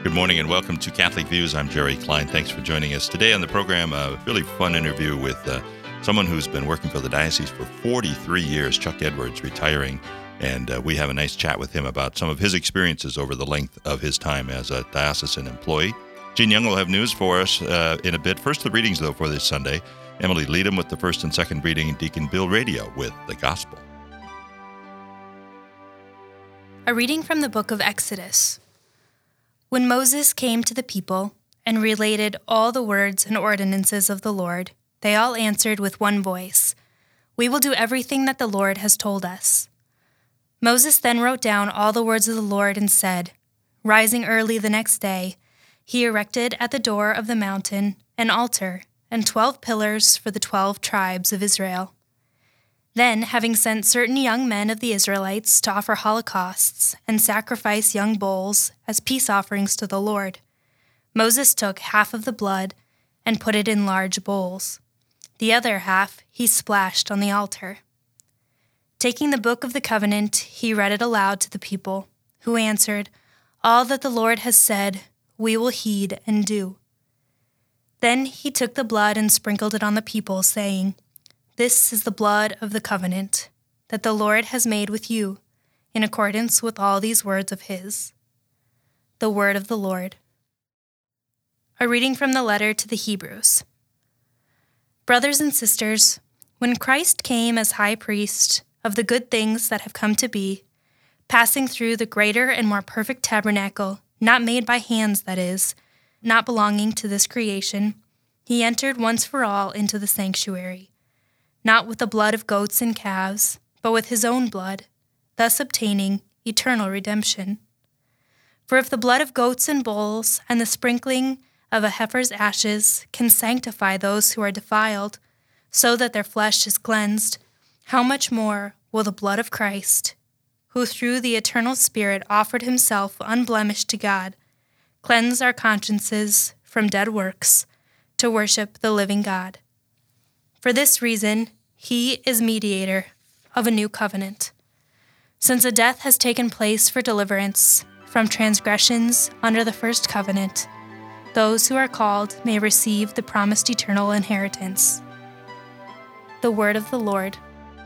Good morning and welcome to Catholic Views. I'm Jerry Klein. Thanks for joining us. Today on the program, a really fun interview with someone who's been working for the diocese for 43 years, Chuck Edwards, retiring. And we have a nice chat with him about some of his experiences over the length of his time as a diocesan employee. Gene Young will have news for us in a bit. First, the readings, though, for this Sunday. Emily Leadham with the first and second reading, and Deacon Bill Radio with the Gospel. A reading from the book of Exodus. When Moses came to the people and related all the words and ordinances of the Lord, they all answered with one voice, "We will do everything that the Lord has told us." Moses then wrote down all the words of the Lord and said, rising early the next day, he erected at the door of the mountain an altar and 12 pillars for the 12 tribes of Israel. Then, having sent certain young men of the Israelites to offer holocausts and sacrifice young bulls as peace offerings to the Lord, Moses took half of the blood and put it in large bowls. The other half he splashed on the altar. Taking the book of the covenant, he read it aloud to the people, who answered, "All that the Lord has said, we will heed and do." Then he took the blood and sprinkled it on the people, saying, "This is the blood of the covenant that the Lord has made with you, in accordance with all these words of his." The word of the Lord. A reading from the letter to the Hebrews. Brothers and sisters, when Christ came as high priest of the good things that have come to be, passing through the greater and more perfect tabernacle, not made by hands, that is, not belonging to this creation, he entered once for all into the sanctuary, not with the blood of goats and calves, but with his own blood, thus obtaining eternal redemption. For if the blood of goats and bulls and the sprinkling of a heifer's ashes can sanctify those who are defiled, so that their flesh is cleansed, how much more will the blood of Christ, who through the eternal Spirit offered himself unblemished to God, cleanse our consciences from dead works to worship the living God. For this reason, he is mediator of a new covenant, since a death has taken place for deliverance from transgressions under the first covenant. Those who are called may receive the promised eternal inheritance. The word of the Lord.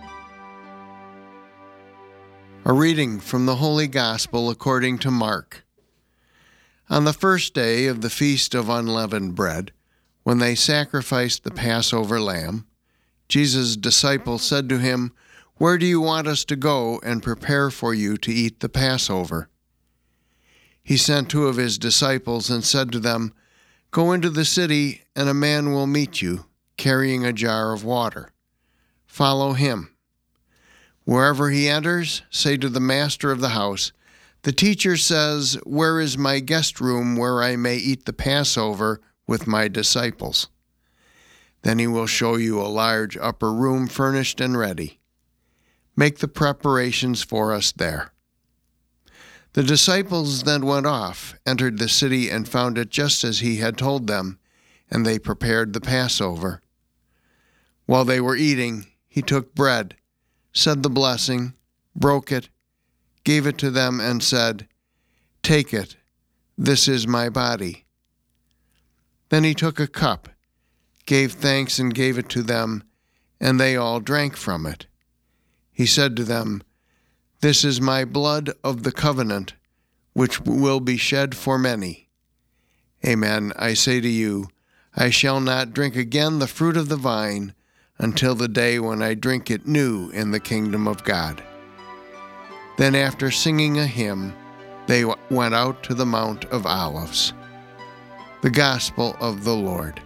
A reading from the Holy Gospel according to Mark. On the first day of the Feast of Unleavened Bread, when they sacrificed the Passover lamb, Jesus' disciples said to him, "Where do you want us to go and prepare for you to eat the Passover?" He sent 2 of his disciples and said to them, "Go into the city, and a man will meet you, carrying a jar of water. Follow him. Wherever he enters, say to the master of the house, 'The teacher says, where is my guest room where I may eat the Passover with my disciples?' Then he will show you a large upper room furnished and ready. Make the preparations for us there." The disciples then went off, entered the city, and found it just as he had told them, and they prepared the Passover. While they were eating, he took bread, said the blessing, broke it, gave it to them, and said, "Take it, this is my body." Then he took a cup, gave thanks, and gave it to them, and they all drank from it. He said to them, "This is my blood of the covenant, which will be shed for many. Amen, I say to you, I shall not drink again the fruit of the vine until the day when I drink it new in the kingdom of God." Then after singing a hymn, they went out to the Mount of Olives. The Gospel of the Lord.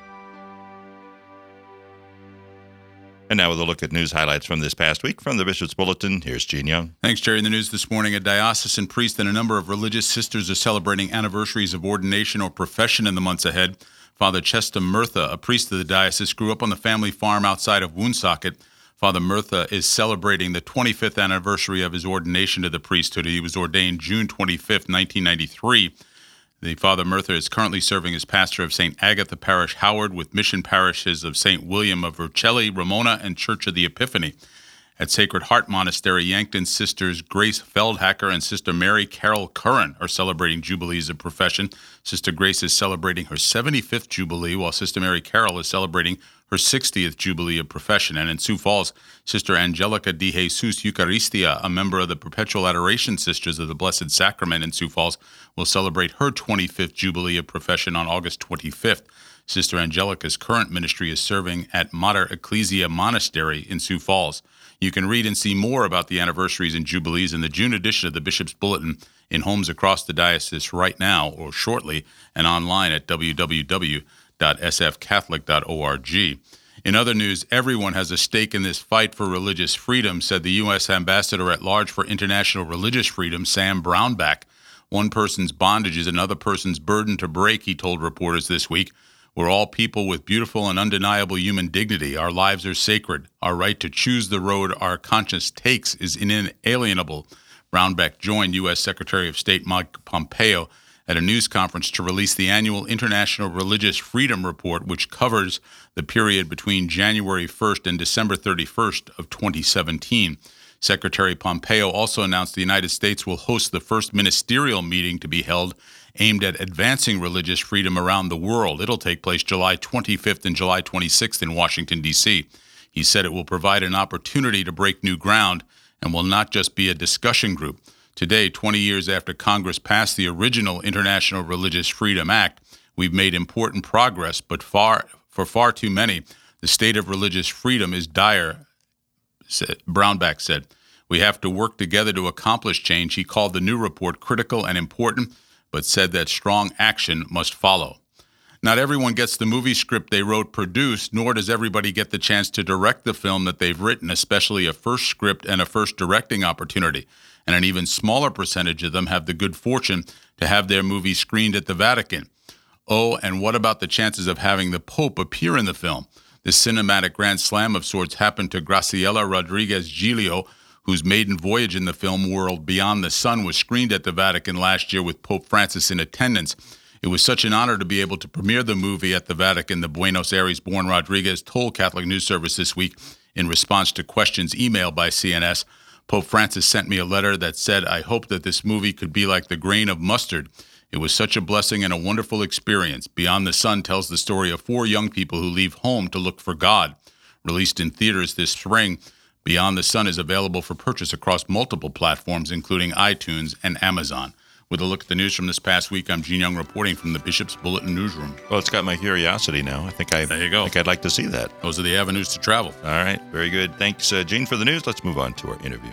And now with a look at news highlights from this past week from the Bishop's Bulletin, here's Gene Young. Thanks, Jerry. In the news this morning, a diocesan priest and a number of religious sisters are celebrating anniversaries of ordination or profession in the months ahead. Father Chester Murtha, a priest of the diocese, grew up on the family farm outside of Woonsocket. Father Murtha is celebrating the 25th anniversary of his ordination to the priesthood. He was ordained June 25th, 1993. The Father Murtha is currently serving as pastor of St. Agatha Parish, Howard, with mission parishes of St. William of Vercelli, Ramona, and Church of the Epiphany. At Sacred Heart Monastery, Yankton Sisters Grace Feldhacker and Sister Mary Carol Curran are celebrating jubilees of profession. Sister Grace is celebrating her 75th jubilee, while Sister Mary Carol is celebrating her 60th jubilee of profession. And in Sioux Falls, Sister Angelica de Jesus Eucharistia, a member of the Perpetual Adoration Sisters of the Blessed Sacrament in Sioux Falls, will celebrate her 25th jubilee of profession on August 25th. Sister Angelica's current ministry is serving at Mater Ecclesia Monastery in Sioux Falls. You can read and see more about the anniversaries and jubilees in the June edition of the Bishop's Bulletin in homes across the diocese right now or shortly, and online at www.sfcatholic.org. In other news, everyone has a stake in this fight for religious freedom, said the U.S. Ambassador at Large for International Religious Freedom, Sam Brownback. One person's bondage is another person's burden to break, he told reporters this week. We're all people with beautiful and undeniable human dignity. Our lives are sacred. Our right to choose the road our conscience takes is inalienable. Brownback joined U.S. Secretary of State Mike Pompeo at a news conference to release the annual International Religious Freedom Report, which covers the period between January 1st and December 31st of 2017. Secretary Pompeo also announced the United States will host the first ministerial meeting to be held aimed at advancing religious freedom around the world. It'll take place July 25th and July 26th in Washington, D.C. He said it will provide an opportunity to break new ground and will not just be a discussion group. Today, 20 years after Congress passed the original International Religious Freedom Act, we've made important progress, but for far too many, the state of religious freedom is dire, Brownback said. We have to work together to accomplish change. He called the new report critical and important, but said that strong action must follow. Not everyone gets the movie script they wrote produced, nor does everybody get the chance to direct the film that they've written, especially a first script and a first directing opportunity. And an even smaller percentage of them have the good fortune to have their movie screened at the Vatican. Oh, and what about the chances of having the Pope appear in the film? This cinematic grand slam of sorts happened to Graciela Rodriguez Giglio, whose maiden voyage in the film world Beyond the Sun was screened at the Vatican last year with Pope Francis in attendance. It was such an honor to be able to premiere the movie at the Vatican, the Buenos Aires-born Rodriguez told Catholic News Service this week in response to questions emailed by CNS. Pope Francis sent me a letter that said, I hope that this movie could be like the grain of mustard. It was such a blessing and a wonderful experience. Beyond the Sun tells the story of 4 young people who leave home to look for God. Released in theaters this spring, Beyond the Sun is available for purchase across multiple platforms, including iTunes and Amazon. With a look at the news from this past week, I'm Gene Young reporting from the Bishop's Bulletin newsroom. Well, it's got my curiosity now. There you go. I think I'd like to see that. Those are the avenues to travel. All right. Very good. Thanks, Gene, for the news. Let's move on to our interview.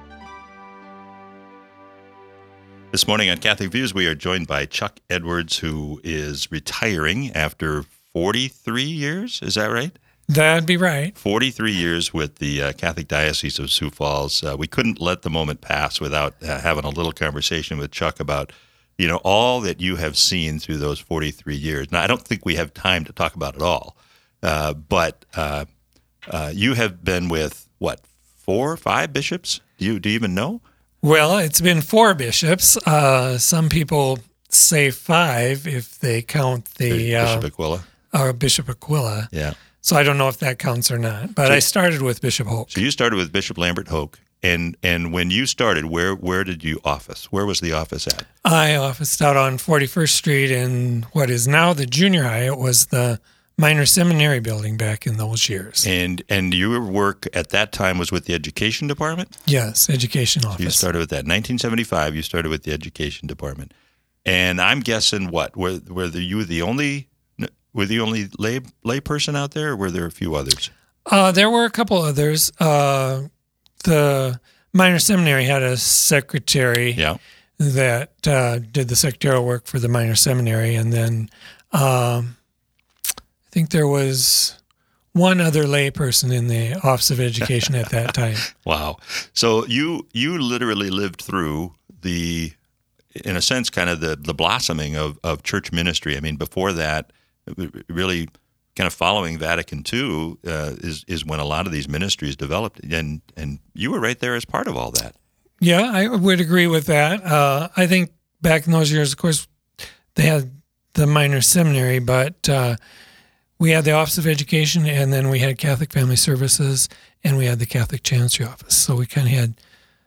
This morning on Catholic Views, we are joined by Chuck Edwards, who is retiring after 43 years. Is that right? That'd be right. 43 years with the Catholic Diocese of Sioux Falls. We couldn't let the moment pass without having a little conversation with Chuck about, all that you have seen through those 43 years. Now, I don't think we have time to talk about it all, but you have been with, 4 or 5 bishops? Do you even know? Well, it's been 4 bishops. Some people say 5 if they count the Bishop Aquila. Bishop Aquila. Yeah. So I don't know if that counts or not. But I started with Bishop Hoke. So you started with Bishop Lambert Hoke. And when you started, where did you office? Where was the office at? I officed out on 41st Street in what is now the junior high. It was the minor seminary building back in those years. And your work at that time was with the education department? Yes, education office. So you started with that. 1975, you started with the education department. And I'm guessing what? Were you the only lay person out there, or were there a few others? There were a couple others. The minor seminary had a secretary that did the secretarial work for the minor seminary, and then I think there was one other lay person in the Office of Education at that time. Wow. So you literally lived through in a sense, kind of the blossoming of church ministry. I mean, before that, really kind of following Vatican II is when a lot of these ministries developed, and you were right there as part of all that. Yeah, I would agree with that. I think back in those years, of course, they had the minor seminary, but we had the Office of Education, and then we had Catholic Family Services, and we had the Catholic Chancery Office. So we kind of had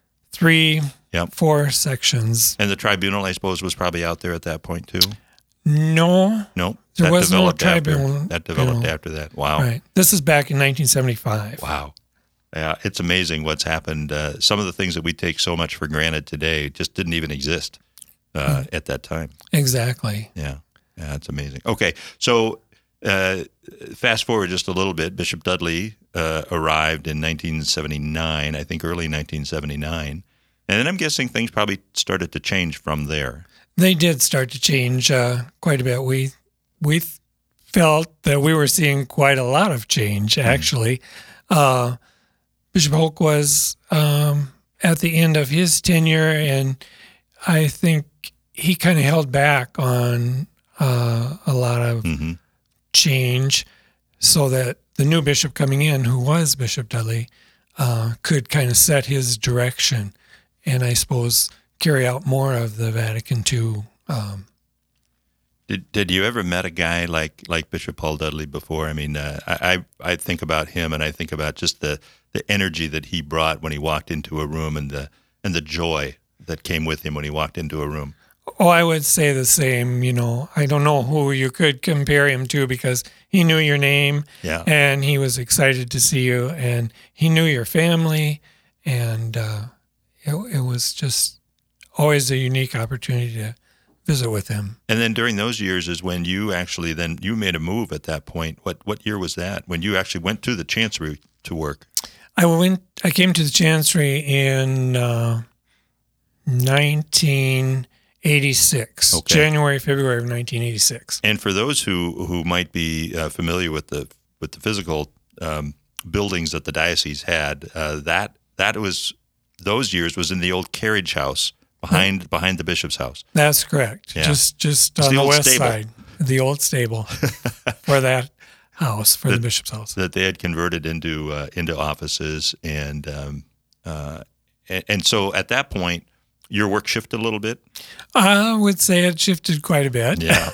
4 sections. And the tribunal, I suppose, was probably out there at that point too? No. There was no tribunal. That developed after that. Wow. Right. This is back in 1975. Wow. Yeah, it's amazing what's happened. Some of the things that we take so much for granted today just didn't even exist at that time. Exactly. Yeah, it's amazing. Okay, so fast forward just a little bit. Bishop Dudley arrived in 1979, I think early 1979. And then I'm guessing things probably started to change from there. They did start to change quite a bit. We felt that we were seeing quite a lot of change, actually. Bishop Hoke was at the end of his tenure, and I think he kind of held back on a lot of change so that the new bishop coming in, who was Bishop Dudley, could kind of set his direction and I suppose carry out more of the Vatican II. Did you ever met a guy like Bishop Paul Dudley before? I mean, I think about him, and I think about just the energy that he brought when he walked into a room, and the joy that came with him when he walked into a room. Oh, I would say the same. I don't know who you could compare him to because he knew your name, and he was excited to see you, and he knew your family, and it was just always a unique opportunity to visit with him. And then during those years is when you actually you made a move at that point. What year was that? When you actually went to the Chancery to work? I came to the Chancery in 1986, okay. January, February of 1986. And for those who might be familiar with the physical buildings that the diocese had, that was those years was in the old carriage house behind the bishop's house. That's correct. Yeah. Just on the west side, the old stable for that house, for the bishop's house that they had converted into offices, and so at that point, your work shifted a little bit. I would say it shifted quite a bit. Yeah.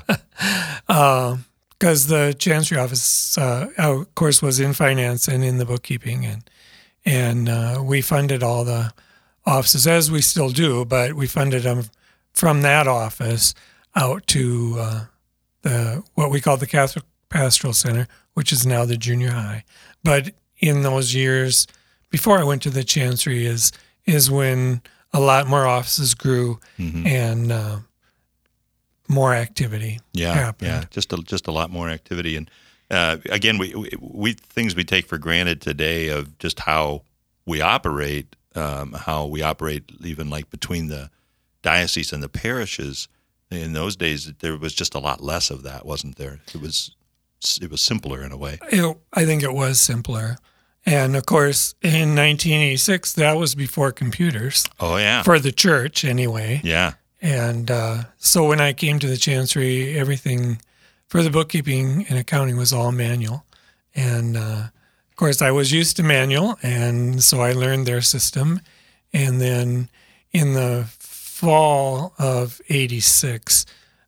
Because the Chancery office, of course, was in finance and in the bookkeeping, and we funded all the offices, as we still do, but we funded them from that office out to what we call the Catholic Pastoral Center, which is now the junior high. But in those years before I went to the Chancery is when a lot more offices grew and more activity happened. Yeah, just a lot more activity. And again, we things we take for granted today of just how we operate even like between the diocese and the parishes. In those days, there was just a lot less of that, wasn't there? It was simpler in a way. I think it was simpler. And of course, in 1986, that was before computers. Oh, yeah. For the church, anyway. Yeah. And so when I came to the Chancery, everything for the bookkeeping and accounting was all manual. And of course, I was used to manual, and so I learned their system. And then in the fall of 86,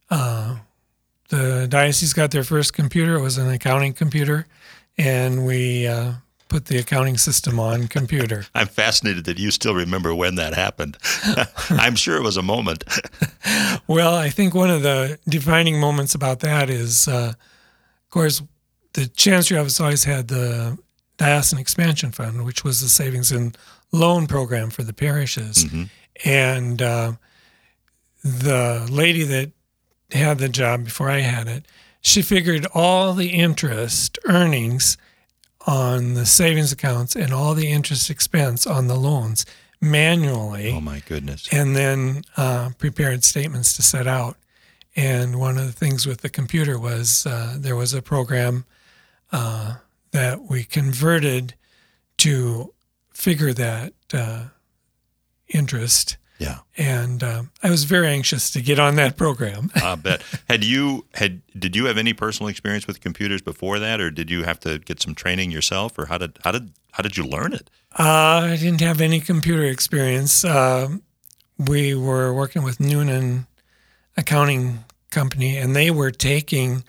the diocese got their first computer. It was an accounting computer, and we put the accounting system on computer. I'm fascinated that you still remember when that happened. I'm sure it was a moment. Well, I think one of the defining moments about that is, of course, the Chancery office always had the Diocesan Expansion Fund, which was the savings and loan program for the parishes. And the lady that had the job before I had it, she figured all the interest earnings on the savings accounts and all the interest expense on the loans manually. Oh, my goodness. And then prepared statements to set out. And one of the things with the computer was there was a program that we converted to figure that interest. Yeah. And I was very anxious to get on that program. I bet. Did you have any personal experience with computers before that, or did you have to get some training yourself, or how did you learn it? I didn't have any computer experience. We were working with Noonan Accounting Company, and they were taking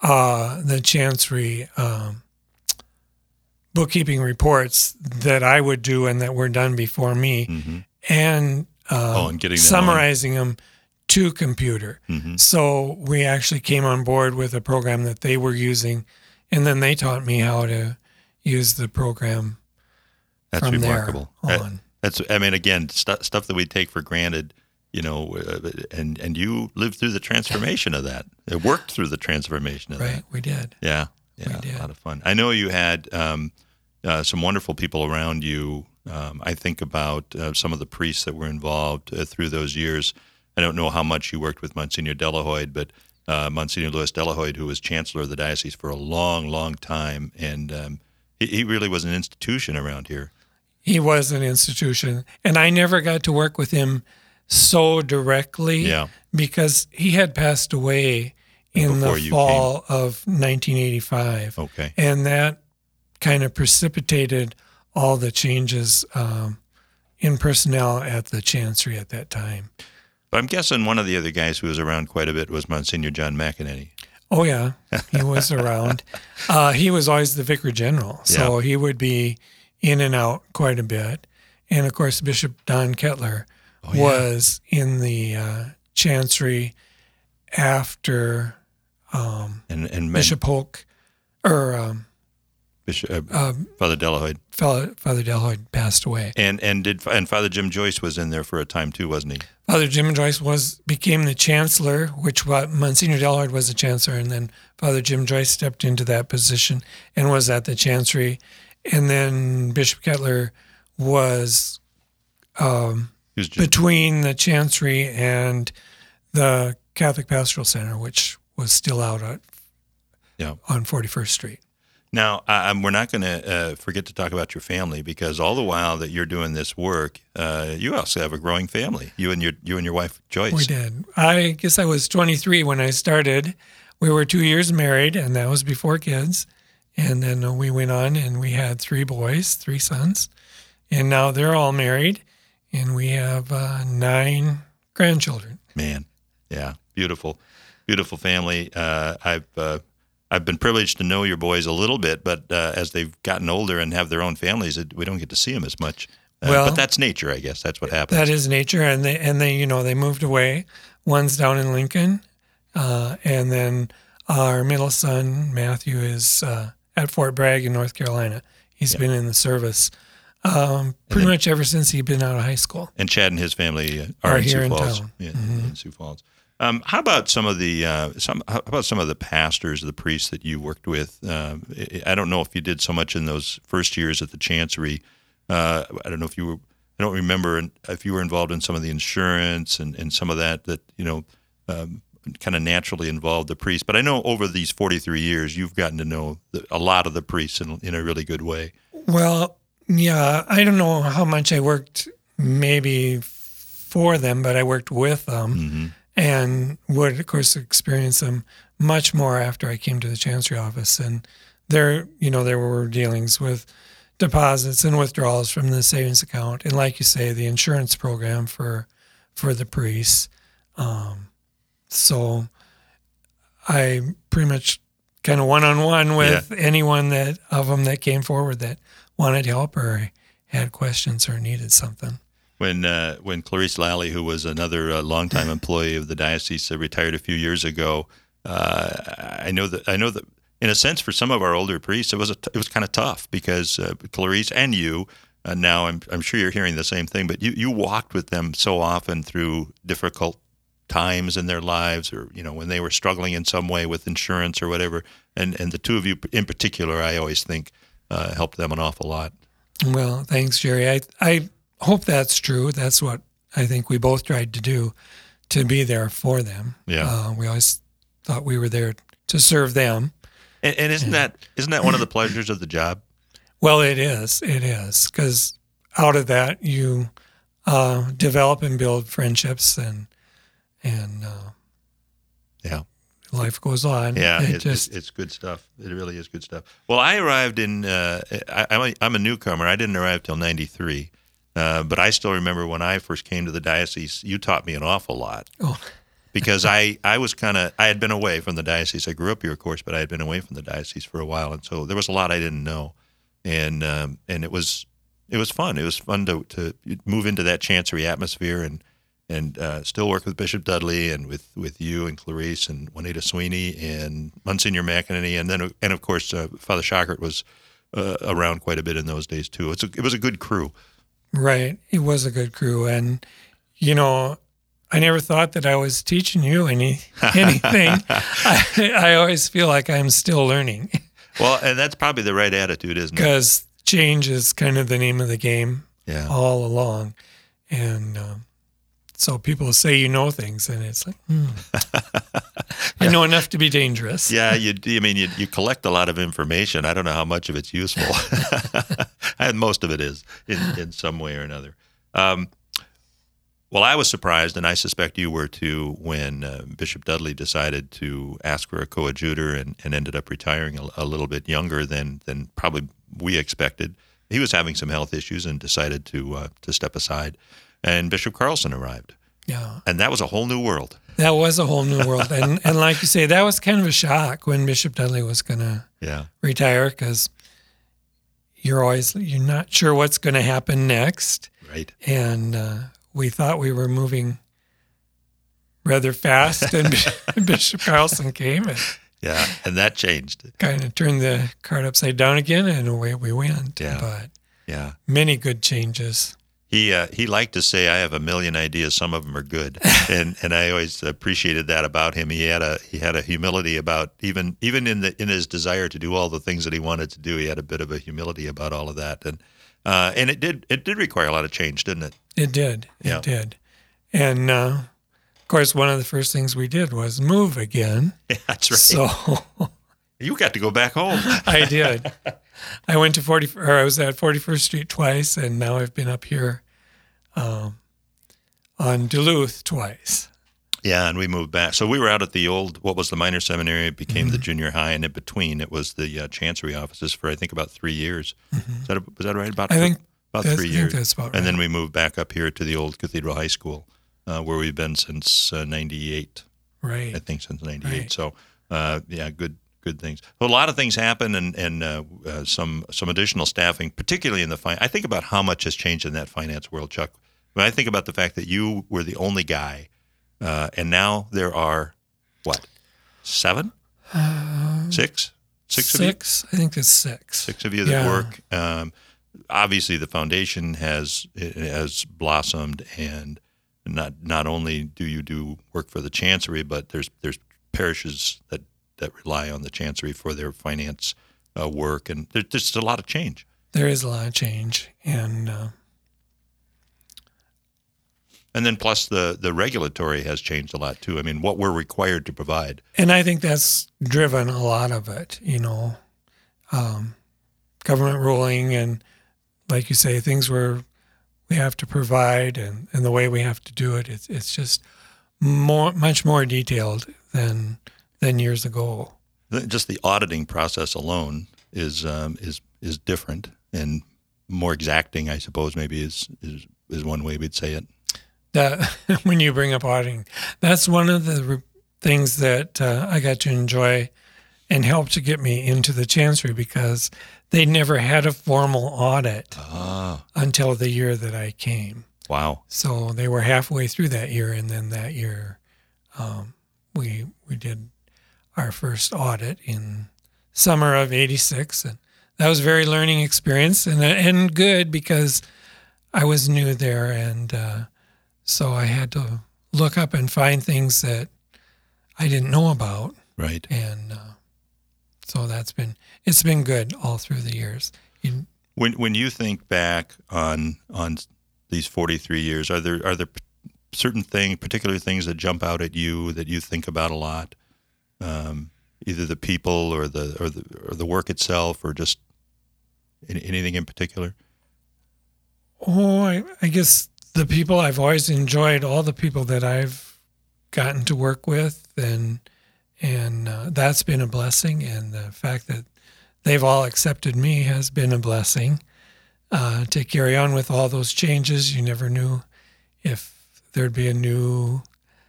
the chancery bookkeeping reports that I would do and that were done before me, and getting summarizing them to computer. So we actually came on board with a program that they were using, and then they taught me how to use the program. That's from remarkable. There on. Again, stuff that we take for granted, and you lived through the transformation of that. It worked through the transformation of that. Right, we did. Yeah, we did. A lot of fun. I know you had some wonderful people around you. I think about some of the priests that were involved through those years. I don't know how much you worked with Monsignor Delahoyd, but Monsignor Louis Delahoyd, who was chancellor of the diocese for a long, long time, and he really was an institution around here. He was an institution, and I never got to work with him so directly because he had passed away in the fall of 1985. Okay. And that kind of precipitated all the changes in personnel at the chancery at that time. But I'm guessing one of the other guys who was around quite a bit was Monsignor John McEnany. Oh, yeah. He was around. He was always the vicar general, so he would be in and out quite a bit. And, of course, Bishop Don Kettler was in the chancery after Bishop Holk, or Father Delahoyd. Father Delahoyd passed away. And Father Jim Joyce was in there for a time too, wasn't he? Father Jim Joyce became the chancellor, Monsignor Delahoyd was the chancellor, and then Father Jim Joyce stepped into that position and was at the chancery. And then Bishop Kettler was between the chancery and the Catholic Pastoral Center, which was still out on 41st Street. Now, we're not going to forget to talk about your family, because all the while that you're doing this work, you also have a growing family. You and your wife Joyce. We did. I guess I was 23 when I started. We were 2 years married, and that was before kids. And then we went on, and we had 3 boys, 3 sons, and now they're all married, and we have 9 grandchildren. Man, yeah, beautiful, beautiful family. I've been privileged to know your boys a little bit, but as they've gotten older and have their own families, we don't get to see them as much. But that's nature, I guess. That's what happens. That is nature, and they moved away. One's down in Lincoln, and then our middle son Matthew is at Fort Bragg in North Carolina. He's been in the service pretty much ever since he'd been out of high school. And Chad and his family are in here Sioux Falls. Town. Yeah, in Sioux Falls. How about some of the pastors, the priests that you worked with? I don't know if you did so much in those first years at the chancery. I don't know if you were. I don't remember if you were involved in some of the insurance and some of that kind of naturally involved the priests. But I know over these 43 years, you've gotten to know a lot of the priests in a really good way. Well, yeah, I don't know how much I worked maybe for them, but I worked with them and would, of course, experience them much more after I came to the chancery office. And there were dealings with deposits and withdrawals from the savings account, and like you say, the insurance program for the priests. So I pretty much kind of one-on-one with anyone of them that came forward that wanted help or had questions or needed something. When Clarice Lally, who was another longtime employee of the diocese, retired a few years ago, I know that in a sense for some of our older priests it was kind of tough because Clarice and you. Now I'm sure you're hearing the same thing, but you walked with them so often through difficult times in their lives, or when they were struggling in some way with insurance or whatever, and the two of you in particular, I always think helped them an awful lot. Well, thanks, Jerry. I hope that's true. That's what I think we both tried to do, to be there for them. Yeah. We always thought we were there to serve them. And isn't that one of the pleasures of the job? Well, it is, because out of that you develop and build friendships, and life goes on. Yeah, it's good stuff. It really is good stuff. Well, I arrived in. I'm a newcomer. I didn't arrive till '93, but I still remember when I first came to the diocese. You taught me an awful lot. Oh. because I had been away from the diocese. I grew up here, of course, but I had been away from the diocese for a while, and so there was a lot I didn't know, and it was fun. It was fun to move into that chancery atmosphere and still work with Bishop Dudley and with you and Clarice and Juanita Sweeney and Monsignor McEnany, and of course Father Schockert was around quite a bit in those days too. It was a good crew. Right, it was a good crew, and I never thought that I was teaching you anything. I always feel like I'm still learning. Well, and that's probably the right attitude, isn't it? Because change is kind of the name of the game all along. And so people say you know things, and it's like, I know enough to be dangerous. Yeah, you collect a lot of information. I don't know how much of it's useful. And most of it is in some way or another. Well, I was surprised, and I suspect you were too, when Bishop Dudley decided to ask for a coadjutor and ended up retiring a little bit younger than probably we expected. He was having some health issues and decided to step aside, and Bishop Carlson arrived. Yeah, and that was a whole new world. That was a whole new world, and like you say, that was kind of a shock when Bishop Dudley was going to retire, because you're not sure what's going to happen next, right? And we thought we were moving rather fast, and Bishop Carlson came and that changed. Kind of turned the cart upside down again, and away we went. But many good changes. He liked to say, "I have a million ideas. Some of them are good," and I always appreciated that about him. He had a humility about even in his desire to do all the things that he wanted to do. He had a bit of a humility about all of that, and it did require a lot of change, didn't it? It did. It did. And of course, one of the first things we did was move again. Yeah, that's right. So you got to go back home. I did. I went to I was at 41st Street twice, and now I've been up here on Duluth twice. Yeah, and we moved back. So we were out at the old, what was the minor seminary, it became the junior high, and in between it was the chancery offices for, I think, about 3 years. Was that right? About 3 years. I think that's about right. And then we moved back up here to the old Cathedral High School, where we've been since 98. Right. I think since 98. Right. So, good things. So a lot of things happen, and some additional staffing, particularly in the I think about how much has changed in that finance world, Chuck. When I think about the fact that you were the only guy, and now there are, what, 7? 6? 6 of you? I think it's 6. 6 of you that work. Obviously, the foundation has blossomed, and not only do you do work for the chancery, but there's parishes that rely on the chancery for their finance work, and there's just a lot of change. There is a lot of change, and then plus the regulatory has changed a lot too. I mean, what we're required to provide, and I think that's driven a lot of it. Government ruling, and like you say, things where we have to provide, and the way we have to do it. It's just much more detailed than years ago. Just the auditing process alone is different and more exacting, I suppose. Maybe is one way we'd say it. That when you bring up auditing, that's one of the things that I got to enjoy and helped to get me into the chancery, because they never had a formal audit until the year that I came. Wow! So they were halfway through that year, and then that year we did our first audit in summer of '86, and that was a very learning experience and good, because I was new there, and so I had to look up and find things that I didn't know about. Right. And so it's been good all through the years. When you think back on these 43 years, are there certain particular things that jump out at you that you think about a lot? Either the people or the work itself, or just anything in particular? Oh, I guess the people I've always enjoyed, all the people that I've gotten to work with, and that's been a blessing. And the fact that they've all accepted me has been a blessing. To carry on with all those changes, you never knew if there'd be a new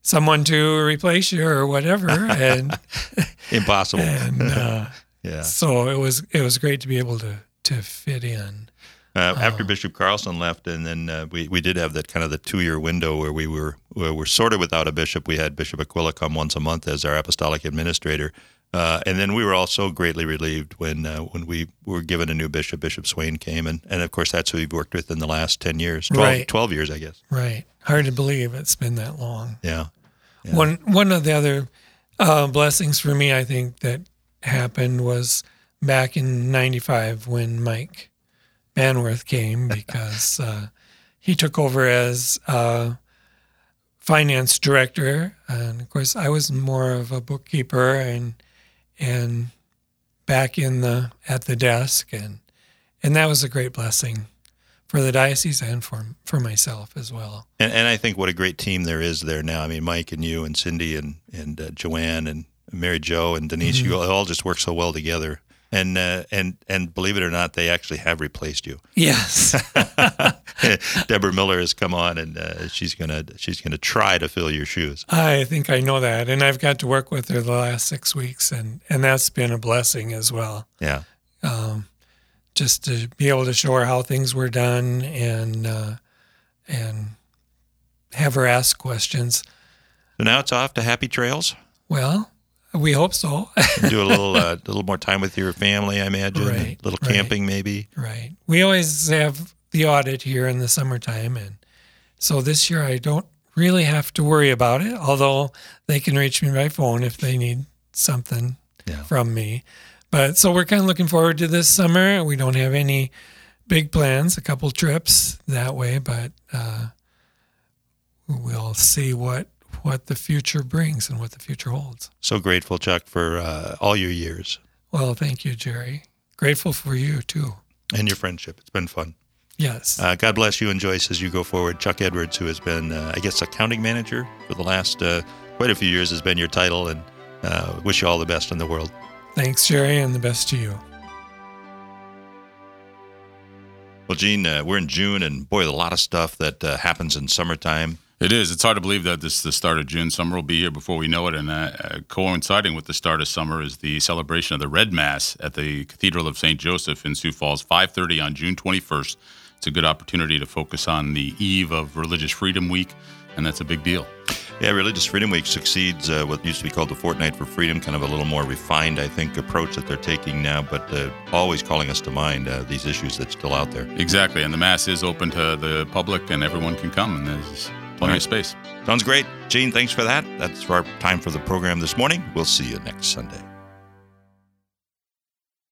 someone to replace you or whatever, and impossible. And yeah. So it was great to be able to fit in. After Bishop Carlson left, and then we did have that kind of the 2-year window where we were sort of without a bishop. We had Bishop Aquila come once a month as our apostolic administrator, and then we were all so greatly relieved when we were given a new bishop. Bishop Swain came, and of course that's who we've worked with in the last 10 years, 12 years, I guess. Right. Hard to believe it's been that long. Yeah. One of the other blessings for me, I think, that happened was back in '95 when Mike Banworth came, because he took over as finance director, and of course I was more of a bookkeeper and back at the desk, and that was a great blessing for the diocese and for myself as well. And I think what a great team there is there now. I mean, Mike and you and Cindy and Joanne and Mary Jo and Denise, you all just work so well together. And believe it or not, they actually have replaced you. Yes. Deborah Miller has come on, and she's gonna try to fill your shoes. I think I know that, and I've got to work with her the last 6 weeks, and that's been a blessing as well. Yeah. Just to be able to show her how things were done, and have her ask questions. So now it's off to happy trails. Well, we hope so. Do a little more time with your family, I imagine. Right, a little camping, maybe. Right. We always have the audit here in the summertime, and so this year I don't really have to worry about it. Although they can reach me by phone if they need something from me. But so we're kind of looking forward to this summer. We don't have any big plans, a couple trips that way, but we'll see what the future brings and what the future holds. So grateful, Chuck, for all your years. Well, thank you, Jerry. Grateful for you, too. And your friendship. It's been fun. Yes. God bless you and Joyce as you go forward. Chuck Edwards, who has been, I guess, accounting manager for the last quite a few years, has been your title, and wish you all the best in the world. Thanks, Jerry, and the best to you. Well, Gene, we're in June, and boy, a lot of stuff that happens in summertime. It is. It's hard to believe that this is the start of June. Summer will be here before we know it. And coinciding with the start of summer is the celebration of the Red Mass at the Cathedral of St. Joseph in Sioux Falls, 5:30 on June 21st. It's a good opportunity to focus on the eve of Religious Freedom Week, and that's a big deal. Yeah, Religious Freedom Week succeeds what used to be called the Fortnight for Freedom, kind of a little more refined, I think, approach that they're taking now, but always calling us to mind these issues that's still out there. Exactly, and the Mass is open to the public, and everyone can come, and there's plenty of space. Sounds great. Gene, thanks for that. That's our time for the program this morning. We'll see you next Sunday.